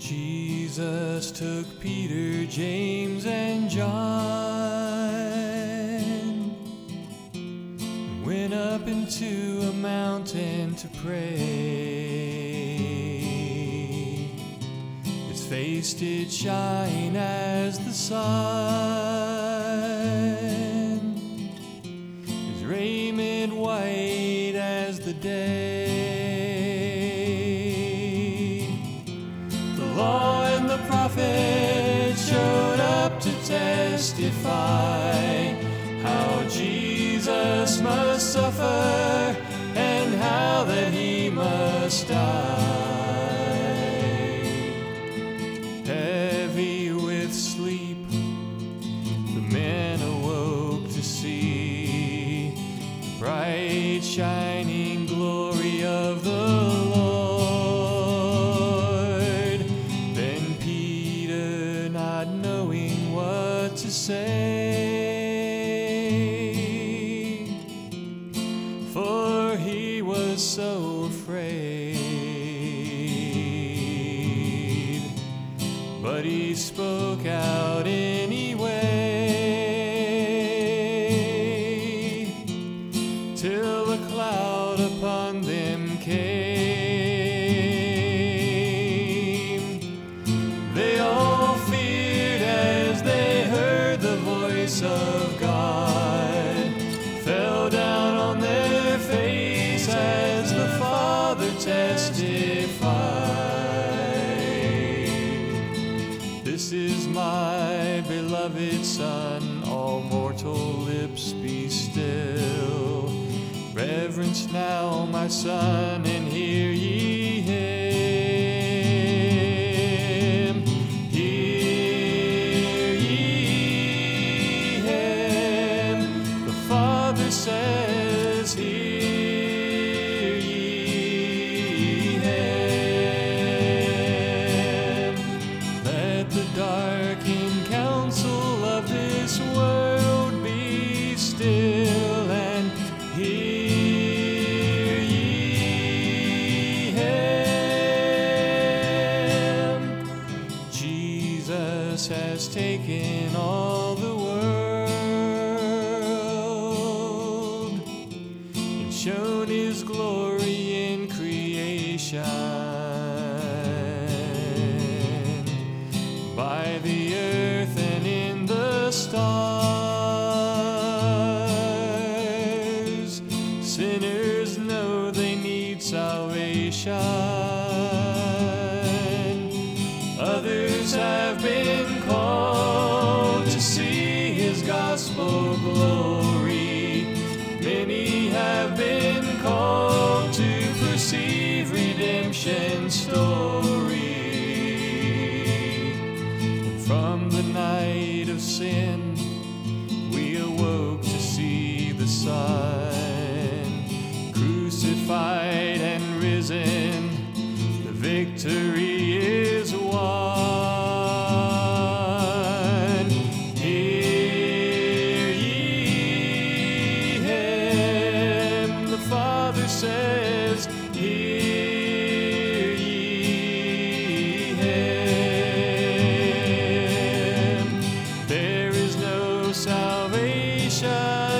Jesus took Peter, James, and John and went up into a mountain to pray. His face did shine as the sun, his raiment white as the day. The law and the prophets showed up to testify how Jesus must suffer and how that he must die. Heavy with sleep, the men awoke to see the bright shining glory of the Lord. Then Peter, not knowing what to say, for he was so afraid, but he spoke out anyway, till a cloud upon them came. They all feared as they heard the voice of God, fell down on their face as the Father testified. This is my beloved Son, all mortal lips be still. Reverence now my Son, and hear ye him. Hear ye him. The Father says, hear ye him. Let the darkened counsel of this world be still, and hear ye him. Jesus has taken all the world and shown his glory in creation. By the earth and in the stars, sinners know they need salvation. Others have been called to see his gospel glory. Many have been called to perceive redemption's story. From the night of sin, we awoke to see the Son, crucified and risen. The victory is won. Hear ye him. The Father says, hear ye him. There is no salvation